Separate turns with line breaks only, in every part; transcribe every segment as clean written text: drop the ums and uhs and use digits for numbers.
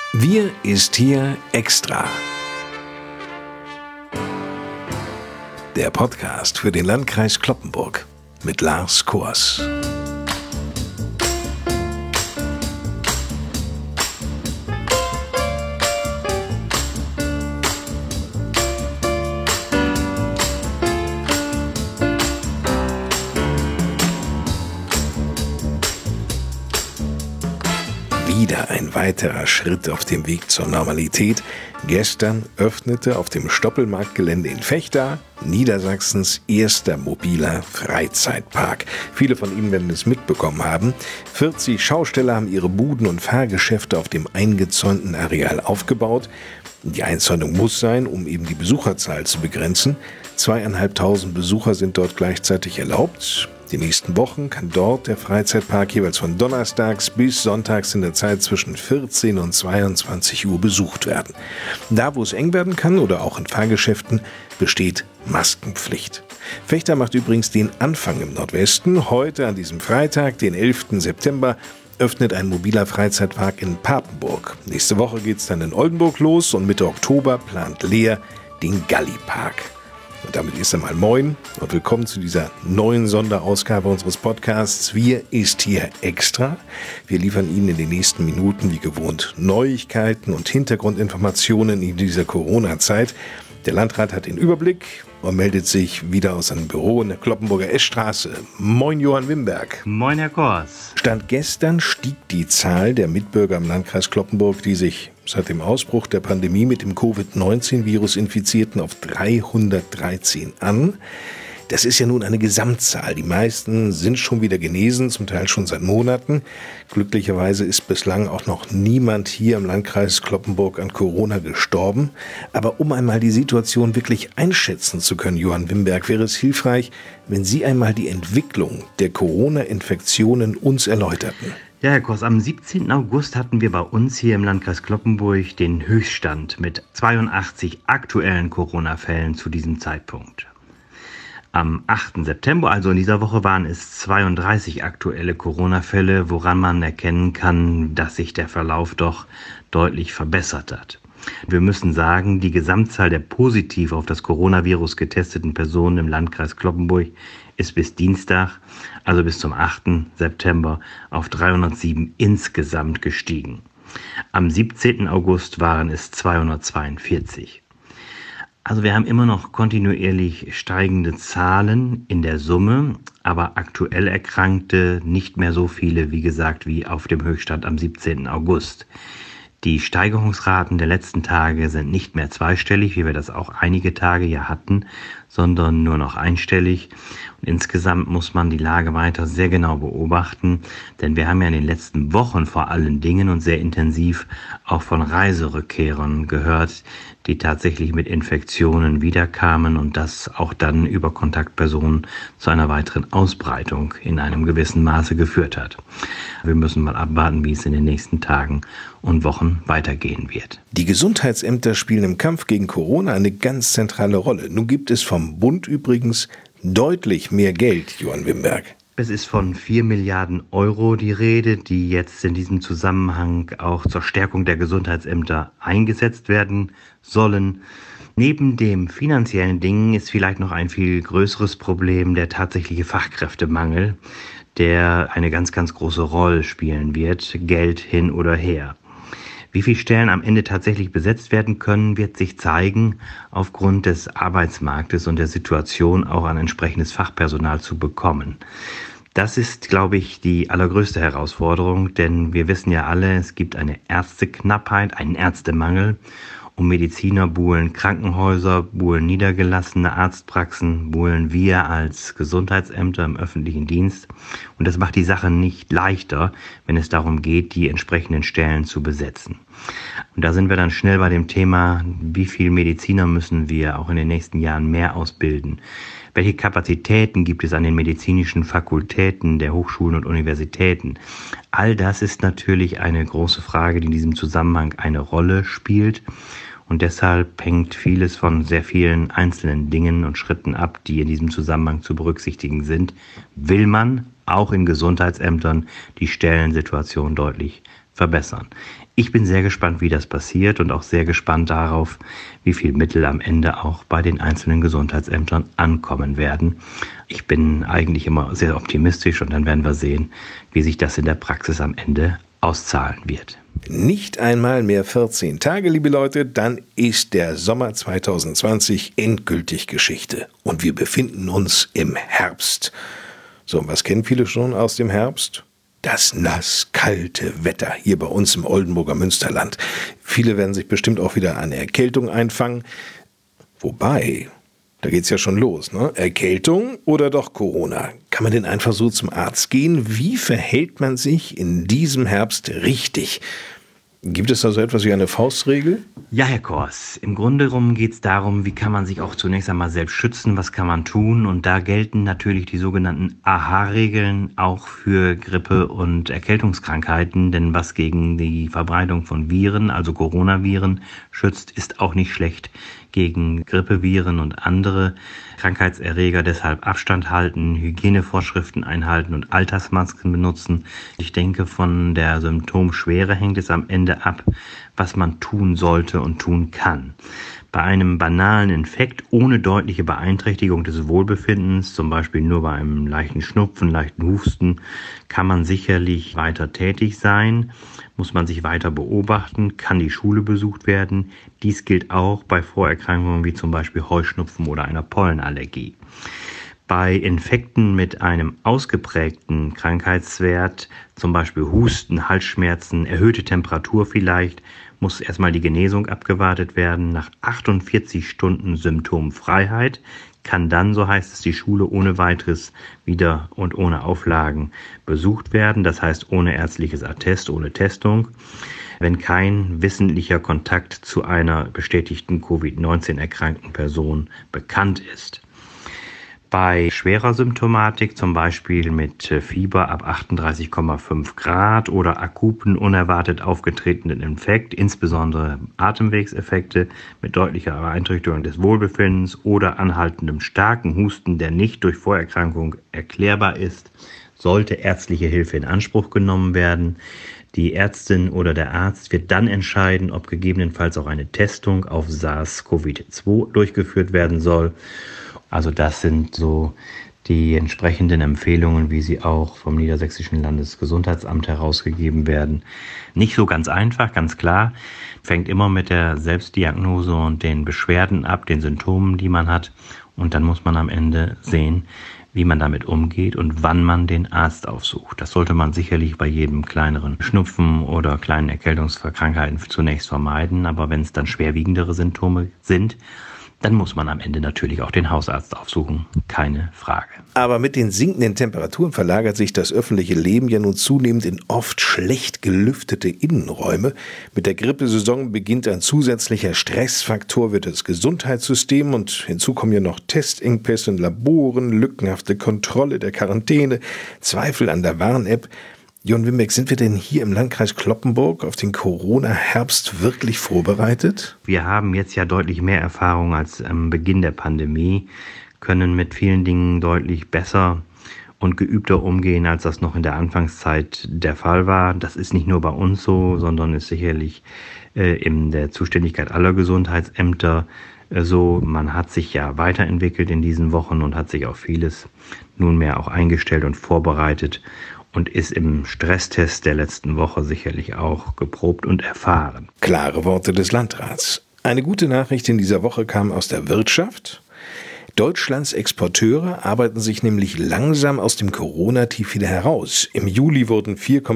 Wir ist hier extra. Der Podcast für den Landkreis Cloppenburg mit Lars Kors. Wieder ein weiterer Schritt auf dem Weg zur Normalität. Gestern öffnete auf dem Stoppelmarktgelände in Vechta Niedersachsens erster mobiler Freizeitpark. Viele von Ihnen werden es mitbekommen haben. 40 Schausteller haben ihre Buden und Fahrgeschäfte auf dem eingezäunten Areal aufgebaut. Die Einzäunung muss sein, um eben die Besucherzahl zu begrenzen. 2.500 Besucher sind dort gleichzeitig erlaubt. Die nächsten Wochen kann dort der Freizeitpark jeweils von donnerstags bis sonntags in der Zeit zwischen 14 und 22 Uhr besucht werden. Da, wo es eng werden kann oder auch in Fahrgeschäften, besteht Maskenpflicht. Vechta macht übrigens den Anfang im Nordwesten. Heute an diesem Freitag, den 11. September, öffnet ein mobiler Freizeitpark in Papenburg. Nächste Woche geht es dann in Oldenburg los und Mitte Oktober plant Leer den Gallipark. Und damit erst einmal moin und willkommen zu dieser neuen Sonderausgabe unseres Podcasts Wir ist hier extra. Wir liefern Ihnen in den nächsten Minuten wie gewohnt Neuigkeiten und Hintergrundinformationen in dieser Corona-Zeit. Der Landrat hat den Überblick und meldet sich wieder aus seinem Büro in der Cloppenburger Eschstraße. Moin Johann Wimberg.
Moin Herr Kors.
Stand gestern stieg die Zahl der Mitbürger im Landkreis Cloppenburg, die sich seit dem Ausbruch der Pandemie mit dem Covid-19-Virus infizierten, auf 313 an. Das ist ja nun eine Gesamtzahl. Die meisten sind schon wieder genesen, zum Teil schon seit Monaten. Glücklicherweise ist bislang auch noch niemand hier im Landkreis Cloppenburg an Corona gestorben. Aber um einmal die Situation wirklich einschätzen zu können, Johann Wimberg, wäre es hilfreich, wenn Sie einmal die Entwicklung der Corona-Infektionen uns erläuterten.
Ja, Herr Kors, am 17. August hatten wir bei uns hier im Landkreis Cloppenburg den Höchststand mit 82 aktuellen Corona-Fällen zu diesem Zeitpunkt. Am 8. September, also in dieser Woche, waren es 32 aktuelle Corona-Fälle, woran man erkennen kann, dass sich der Verlauf doch deutlich verbessert hat. Wir müssen sagen, die Gesamtzahl der positiv auf das Coronavirus getesteten Personen im Landkreis Cloppenburg ist bis Dienstag, also bis zum 8. September, auf 307 insgesamt gestiegen. Am 17. August waren es 242. Also wir haben immer noch kontinuierlich steigende Zahlen in der Summe, aber aktuell Erkrankte nicht mehr so viele, wie gesagt, wie auf dem Höchststand am 17. August. Die Steigerungsraten der letzten Tage sind nicht mehr zweistellig, wie wir das auch einige Tage ja hatten, sondern nur noch einstellig. Und insgesamt muss man die Lage weiter sehr genau beobachten, denn wir haben ja in den letzten Wochen vor allen Dingen und sehr intensiv auch von Reiserückkehrern gehört, die tatsächlich mit Infektionen wiederkamen und das auch dann über Kontaktpersonen zu einer weiteren Ausbreitung in einem gewissen Maße geführt hat. Wir müssen mal abwarten, wie es in den nächsten Tagen und Wochen weitergehen wird.
Die Gesundheitsämter spielen im Kampf gegen Corona eine ganz zentrale Rolle. Nun gibt es vom Bund übrigens deutlich mehr Geld, Johann Wimberg.
Es ist von 4 Milliarden Euro die Rede, die jetzt in diesem Zusammenhang auch zur Stärkung der Gesundheitsämter eingesetzt werden sollen. Neben dem finanziellen Dingen ist vielleicht noch ein viel größeres Problem der tatsächliche Fachkräftemangel, der eine ganz, ganz große Rolle spielen wird, Geld hin oder her. Wie viele Stellen am Ende tatsächlich besetzt werden können, wird sich zeigen, aufgrund des Arbeitsmarktes und der Situation auch an entsprechendes Fachpersonal zu bekommen. Das ist, glaube ich, die allergrößte Herausforderung, denn wir wissen ja alle, es gibt eine Ärzteknappheit, einen Ärztemangel. Um Mediziner buhlen Krankenhäuser, buhlen niedergelassene Arztpraxen, buhlen wir als Gesundheitsämter im öffentlichen Dienst. Und das macht die Sache nicht leichter, wenn es darum geht, die entsprechenden Stellen zu besetzen. Und da sind wir dann schnell bei dem Thema, wie viele Mediziner müssen wir auch in den nächsten Jahren mehr ausbilden? Welche Kapazitäten gibt es an den medizinischen Fakultäten der Hochschulen und Universitäten? All das ist natürlich eine große Frage, die in diesem Zusammenhang eine Rolle spielt. Und deshalb hängt vieles von sehr vielen einzelnen Dingen und Schritten ab, die in diesem Zusammenhang zu berücksichtigen sind. Will man auch in Gesundheitsämtern die Stellensituation deutlich verbessern. Ich bin sehr gespannt, wie das passiert und auch sehr gespannt darauf, wie viel Mittel am Ende auch bei den einzelnen Gesundheitsämtern ankommen werden. Ich bin eigentlich immer sehr optimistisch und dann werden wir sehen, wie sich das in der Praxis am Ende auszahlen wird.
Nicht einmal mehr 14 Tage, liebe Leute, dann ist der Sommer 2020 endgültig Geschichte. Und wir befinden uns im Herbst. So, und was kennen viele schon aus dem Herbst? Das nass-kalte Wetter hier bei uns im Oldenburger Münsterland. Viele werden sich bestimmt auch wieder eine Erkältung einfangen. Wobei, da geht's ja schon los, ne? Erkältung oder doch Corona? Kann man denn einfach so zum Arzt gehen? Wie verhält man sich in diesem Herbst richtig? Gibt es da so etwas wie eine Faustregel?
Ja, Herr Kors, im Grunde genommen geht es darum, wie kann man sich auch zunächst einmal selbst schützen, was kann man tun? Und da gelten natürlich die sogenannten AHA-Regeln auch für Grippe- und Erkältungskrankheiten, denn was gegen die Verbreitung von Viren, also Coronaviren, schützt, ist auch nicht schlecht gegen Grippeviren und andere Krankheitserreger. Deshalb Abstand halten, Hygienevorschriften einhalten und Altersmasken benutzen. Ich denke, von der Symptomschwere hängt es am Ende ab, was man tun sollte und tun kann. Bei einem banalen Infekt ohne deutliche Beeinträchtigung des Wohlbefindens, zum Beispiel nur bei einem leichten Schnupfen, leichten Husten, kann man sicherlich weiter tätig sein, muss man sich weiter beobachten, kann die Schule besucht werden. Dies gilt auch bei Vorerkrankungen wie zum Beispiel Heuschnupfen oder einer Pollenallergie. Bei Infekten mit einem ausgeprägten Krankheitswert, zum Beispiel Husten, Halsschmerzen, erhöhte Temperatur vielleicht, muss erstmal die Genesung abgewartet werden. Nach 48 Stunden Symptomfreiheit kann dann, so heißt es, die Schule ohne weiteres wieder und ohne Auflagen besucht werden. Das heißt ohne ärztliches Attest, ohne Testung, wenn kein wissentlicher Kontakt zu einer bestätigten Covid-19 erkrankten Person bekannt ist. Bei schwerer Symptomatik, zum Beispiel mit Fieber ab 38,5 Grad oder akuten, unerwartet aufgetretenen Infekt, insbesondere Atemwegseffekte mit deutlicher Beeinträchtigung des Wohlbefindens oder anhaltendem starken Husten, der nicht durch Vorerkrankung erklärbar ist, sollte ärztliche Hilfe in Anspruch genommen werden. Die Ärztin oder der Arzt wird dann entscheiden, ob gegebenenfalls auch eine Testung auf SARS-CoV-2 durchgeführt werden soll. Also das sind so die entsprechenden Empfehlungen, wie sie auch vom Niedersächsischen Landesgesundheitsamt herausgegeben werden. Nicht so ganz einfach, ganz klar. Fängt immer mit der Selbstdiagnose und den Beschwerden ab, den Symptomen, die man hat. Und dann muss man am Ende sehen, wie man damit umgeht und wann man den Arzt aufsucht. Das sollte man sicherlich bei jedem kleineren Schnupfen oder kleinen Erkältungskrankheiten zunächst vermeiden. Aber wenn es dann schwerwiegendere Symptome sind, dann muss man am Ende natürlich auch den Hausarzt aufsuchen. Keine Frage.
Aber mit den sinkenden Temperaturen verlagert sich das öffentliche Leben ja nun zunehmend in oft schlecht gelüftete Innenräume. Mit der Grippesaison beginnt ein zusätzlicher Stressfaktor für das Gesundheitssystem und hinzu kommen ja noch Testengpässe in Laboren, lückenhafte Kontrolle der Quarantäne, Zweifel an der Warn-App. Jon Wimbeck, sind wir denn hier im Landkreis Cloppenburg auf den Corona-Herbst wirklich vorbereitet?
Wir haben jetzt ja deutlich mehr Erfahrung als am Beginn der Pandemie, können mit vielen Dingen deutlich besser und geübter umgehen, als das noch in der Anfangszeit der Fall war. Das ist nicht nur bei uns so, sondern ist sicherlich in der Zuständigkeit aller Gesundheitsämter so. Man hat sich ja weiterentwickelt in diesen Wochen und hat sich auf vieles nunmehr auch eingestellt und vorbereitet und ist im Stresstest der letzten Woche sicherlich auch geprobt und erfahren.
Klare Worte des Landrats. Eine gute Nachricht in dieser Woche kam aus der Wirtschaft. Deutschlands Exporteure arbeiten sich nämlich langsam aus dem Corona-Tief wieder heraus. Im Juli wurden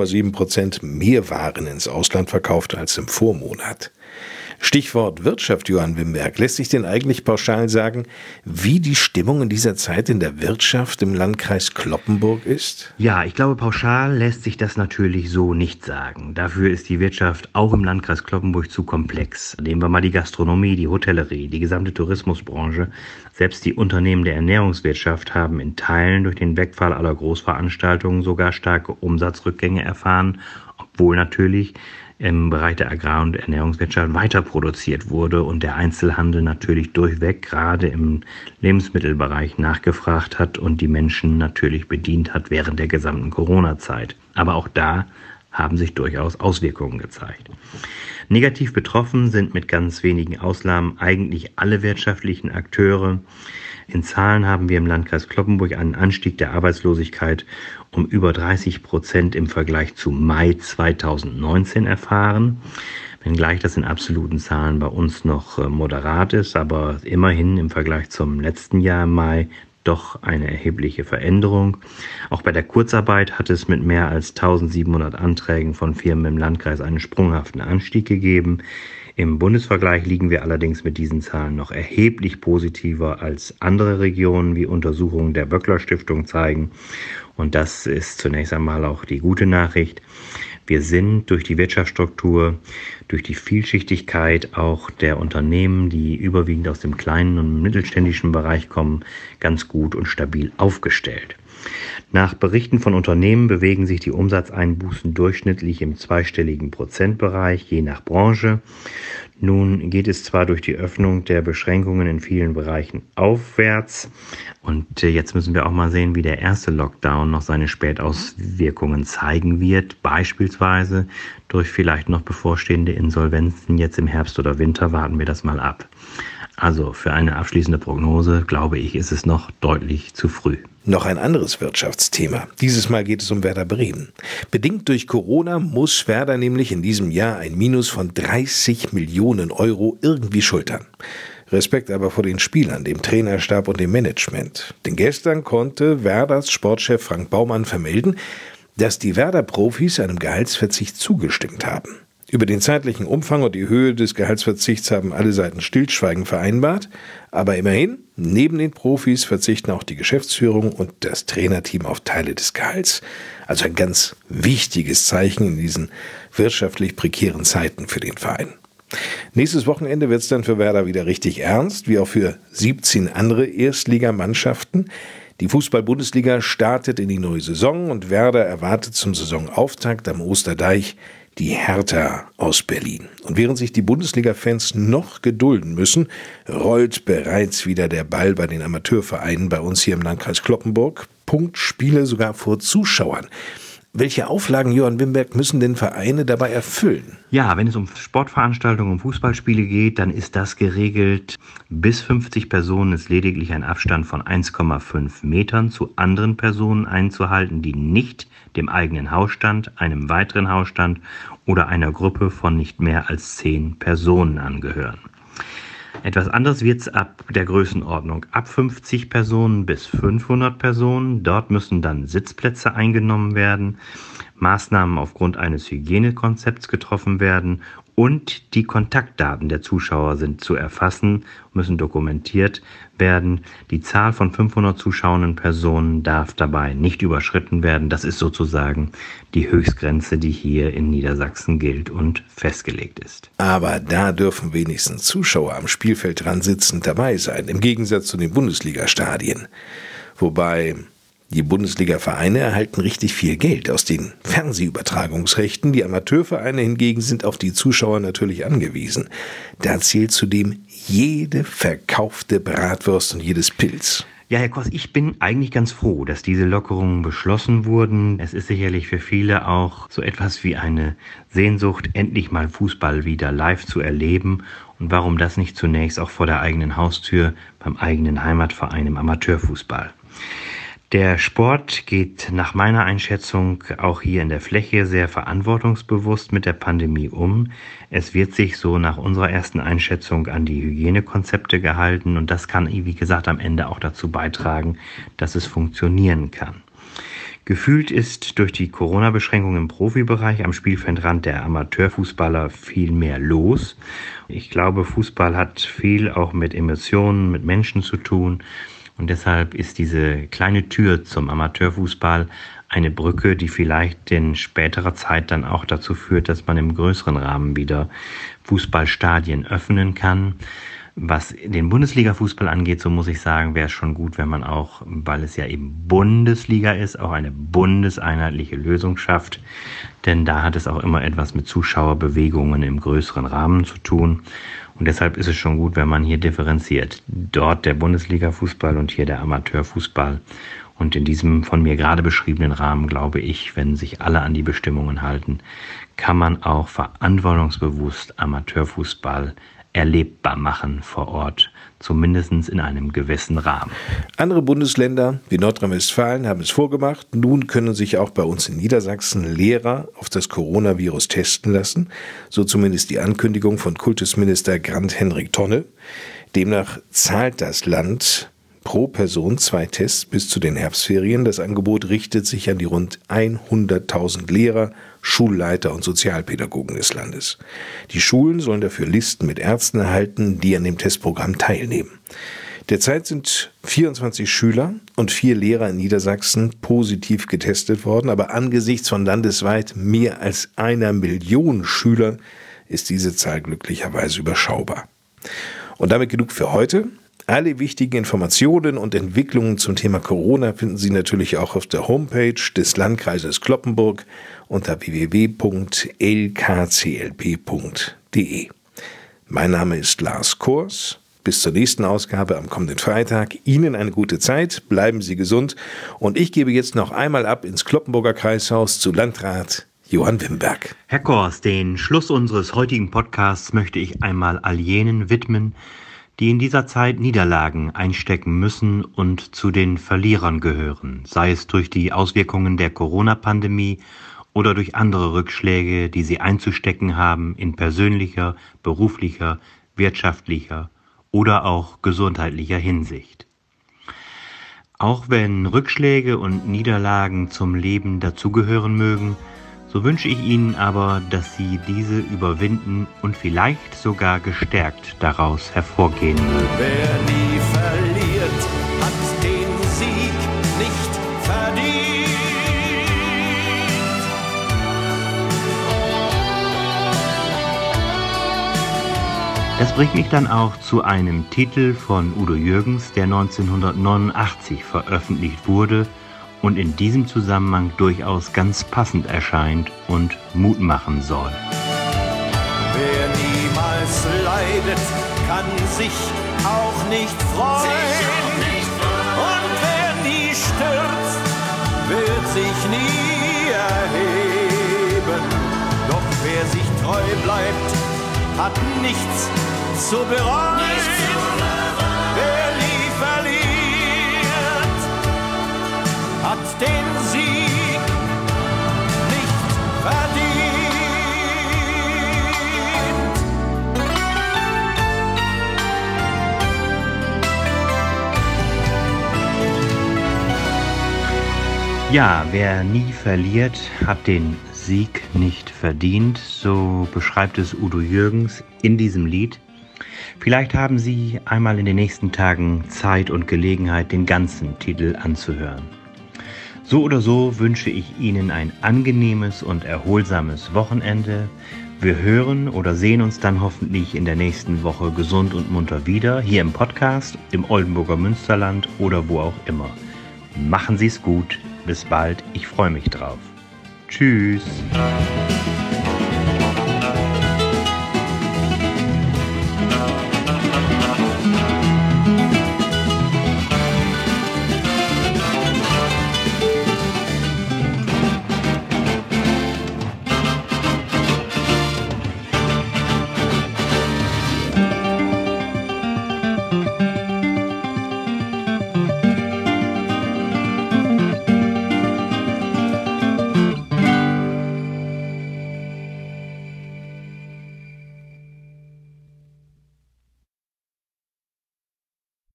4,7% mehr Waren ins Ausland verkauft als im Vormonat. Stichwort Wirtschaft, Johann Wimberg. Lässt sich denn eigentlich pauschal sagen, wie die Stimmung in dieser Zeit in der Wirtschaft im Landkreis Cloppenburg ist?
Ja, ich glaube, pauschal lässt sich das natürlich so nicht sagen. Dafür ist die Wirtschaft auch im Landkreis Cloppenburg zu komplex. Nehmen wir mal die Gastronomie, die Hotellerie, die gesamte Tourismusbranche. Selbst die Unternehmen der Ernährungswirtschaft haben in Teilen durch den Wegfall aller Großveranstaltungen sogar starke Umsatzrückgänge erfahren, obwohl natürlich im Bereich der Agrar- und Ernährungswirtschaft weiter produziert wurde und der Einzelhandel natürlich durchweg gerade im Lebensmittelbereich nachgefragt hat und die Menschen natürlich bedient hat während der gesamten Corona-Zeit. Aber auch da haben sich durchaus Auswirkungen gezeigt. Negativ betroffen sind mit ganz wenigen Ausnahmen eigentlich alle wirtschaftlichen Akteure. In Zahlen haben wir im Landkreis Cloppenburg einen Anstieg der Arbeitslosigkeit um über 30% im Vergleich zu Mai 2019 erfahren. Wenngleich das in absoluten Zahlen bei uns noch moderat ist, aber immerhin im Vergleich zum letzten Jahr im Mai doch eine erhebliche Veränderung. Auch bei der Kurzarbeit hat es mit mehr als 1700 Anträgen von Firmen im Landkreis einen sprunghaften Anstieg gegeben. Im Bundesvergleich liegen wir allerdings mit diesen Zahlen noch erheblich positiver als andere Regionen, wie Untersuchungen der Böckler Stiftung zeigen. Und das ist zunächst einmal auch die gute Nachricht. Wir sind durch die Wirtschaftsstruktur, durch die Vielschichtigkeit auch der Unternehmen, die überwiegend aus dem kleinen und mittelständischen Bereich kommen, ganz gut und stabil aufgestellt. Nach Berichten von Unternehmen bewegen sich die Umsatzeinbußen durchschnittlich im zweistelligen Prozentbereich, je nach Branche. Nun geht es zwar durch die Öffnung der Beschränkungen in vielen Bereichen aufwärts und jetzt müssen wir auch mal sehen, wie der erste Lockdown noch seine Spätauswirkungen zeigen wird, beispielsweise durch vielleicht noch bevorstehende Insolvenzen jetzt im Herbst oder Winter, warten wir das mal ab. Also für eine abschließende Prognose, glaube ich, ist es noch deutlich zu früh.
Noch ein anderes Wirtschaftsthema. Dieses Mal geht es um Werder Bremen. Bedingt durch Corona muss Werder nämlich in diesem Jahr ein Minus von 30 Millionen Euro irgendwie schultern. Respekt aber vor den Spielern, dem Trainerstab und dem Management. Denn gestern konnte Werders Sportchef Frank Baumann vermelden, dass die Werder-Profis einem Gehaltsverzicht zugestimmt haben. Über den zeitlichen Umfang und die Höhe des Gehaltsverzichts haben alle Seiten stillschweigend vereinbart. Aber immerhin, neben den Profis verzichten auch die Geschäftsführung und das Trainerteam auf Teile des Gehalts. Also ein ganz wichtiges Zeichen in diesen wirtschaftlich prekären Zeiten für den Verein. Nächstes Wochenende wird es dann für Werder wieder richtig ernst, wie auch für 17 andere Erstligamannschaften. Die Fußball-Bundesliga startet in die neue Saison und Werder erwartet zum Saisonauftakt am Osterdeich die Hertha aus Berlin. Und während sich die Bundesliga-Fans noch gedulden müssen, rollt bereits wieder der Ball bei den Amateurvereinen bei uns hier im Landkreis Cloppenburg. Punktspiele sogar vor Zuschauern. Welche Auflagen, Johann Wimberg, müssen denn Vereine dabei erfüllen?
Ja, wenn es um Sportveranstaltungen, um Fußballspiele geht, dann ist das geregelt. Bis 50 Personen ist lediglich ein Abstand von 1,5 Metern zu anderen Personen einzuhalten, die nicht dem eigenen Hausstand, einem weiteren Hausstand oder einer Gruppe von nicht mehr als 10 Personen angehören. Etwas anderes wird es ab der Größenordnung ab 50 Personen bis 500 Personen. Dort müssen dann Sitzplätze eingenommen werden, Maßnahmen aufgrund eines Hygienekonzepts getroffen werden und die Kontaktdaten der Zuschauer sind zu erfassen, müssen dokumentiert werden. Die Zahl von 500 zuschauenden Personen darf dabei nicht überschritten werden. Das ist sozusagen die Höchstgrenze, die hier in Niedersachsen gilt und festgelegt ist.
Aber da dürfen wenigstens Zuschauer am Spielfeld dran sitzend dabei sein, im Gegensatz zu den Bundesliga-Stadien. Wobei die Bundesliga-Vereine erhalten richtig viel Geld aus den Fernsehübertragungsrechten. Die Amateurvereine hingegen sind auf die Zuschauer natürlich angewiesen. Da zählt zudem jede verkaufte Bratwurst und jedes Pilz.
Ja, Herr Koss, ich bin eigentlich ganz froh, dass diese Lockerungen beschlossen wurden. Es ist sicherlich für viele auch so etwas wie eine Sehnsucht, endlich mal Fußball wieder live zu erleben. Und warum das nicht zunächst auch vor der eigenen Haustür beim eigenen Heimatverein im Amateurfußball? Der Sport geht nach meiner Einschätzung auch hier in der Fläche sehr verantwortungsbewusst mit der Pandemie um. Es wird sich so nach unserer ersten Einschätzung an die Hygienekonzepte gehalten und das kann, wie gesagt, am Ende auch dazu beitragen, dass es funktionieren kann. Gefühlt ist durch die Corona-Beschränkungen im Profibereich am Spielfeldrand der Amateurfußballer viel mehr los. Ich glaube, Fußball hat viel auch mit Emotionen, mit Menschen zu tun. Und deshalb ist diese kleine Tür zum Amateurfußball eine Brücke, die vielleicht in späterer Zeit dann auch dazu führt, dass man im größeren Rahmen wieder Fußballstadien öffnen kann. Was den Bundesliga-Fußball angeht, so muss ich sagen, wäre es schon gut, wenn man auch, weil es ja eben Bundesliga ist, auch eine bundeseinheitliche Lösung schafft. Denn da hat es auch immer etwas mit Zuschauerbewegungen im größeren Rahmen zu tun. Und deshalb ist es schon gut, wenn man hier differenziert. Dort der Bundesliga-Fußball und hier der Amateurfußball. Und in diesem von mir gerade beschriebenen Rahmen, glaube ich, wenn sich alle an die Bestimmungen halten, kann man auch verantwortungsbewusst Amateurfußball erlebbar machen vor Ort, zumindest in einem gewissen Rahmen.
Andere Bundesländer wie Nordrhein-Westfalen haben es vorgemacht. Nun können sich auch bei uns in Niedersachsen Lehrer auf das Coronavirus testen lassen. So zumindest die Ankündigung von Kultusminister Grant-Henrik Tonne. Demnach zahlt das Land pro Person 2 Tests bis zu den Herbstferien. Das Angebot richtet sich an die rund 100.000 Lehrer, Schulleiter und Sozialpädagogen des Landes. Die Schulen sollen dafür Listen mit Ärzten erhalten, die an dem Testprogramm teilnehmen. Derzeit sind 24 Schüler und 4 Lehrer in Niedersachsen positiv getestet worden, aber angesichts von landesweit mehr als 1 Million Schülern ist diese Zahl glücklicherweise überschaubar. Und damit genug für heute. Alle wichtigen Informationen und Entwicklungen zum Thema Corona finden Sie natürlich auch auf der Homepage des Landkreises Cloppenburg unter www.lkclp.de. Mein Name ist Lars Kors. Bis zur nächsten Ausgabe am kommenden Freitag. Ihnen eine gute Zeit, bleiben Sie gesund und ich gebe jetzt noch einmal ab ins Cloppenburger Kreishaus zu Landrat Johann Wimberg.
Herr Kors, den Schluss unseres heutigen Podcasts möchte ich einmal all jenen widmen, die in dieser Zeit Niederlagen einstecken müssen und zu den Verlierern gehören, sei es durch die Auswirkungen der Corona-Pandemie oder durch andere Rückschläge, die sie einzustecken haben in persönlicher, beruflicher, wirtschaftlicher oder auch gesundheitlicher Hinsicht. Auch wenn Rückschläge und Niederlagen zum Leben dazugehören mögen, so wünsche ich Ihnen aber, dass Sie diese überwinden und vielleicht sogar gestärkt daraus hervorgehen mögen.
Wer nie verliert, hat den Sieg nicht verdient.
Das bringt mich dann auch zu einem Titel von Udo Jürgens, der 1989 veröffentlicht wurde und in diesem Zusammenhang durchaus ganz passend erscheint und Mut machen soll.
Wer niemals leidet, kann sich auch nicht freuen. Und wer nie stürzt, wird sich nie erheben. Doch wer sich treu bleibt, hat nichts zu bereuen. Wer nie verliert, hat den Sieg nicht verdient.
Ja, wer nie verliert, hat den Sieg nicht verdient, so beschreibt es Udo Jürgens in diesem Lied. Vielleicht haben Sie einmal in den nächsten Tagen Zeit und Gelegenheit, den ganzen Titel anzuhören. So oder so wünsche ich Ihnen ein angenehmes und erholsames Wochenende. Wir hören oder sehen uns dann hoffentlich in der nächsten Woche gesund und munter wieder, hier im Podcast, im Oldenburger Münsterland oder wo auch immer. Machen Sie es gut, bis bald, ich freue mich drauf. Tschüss.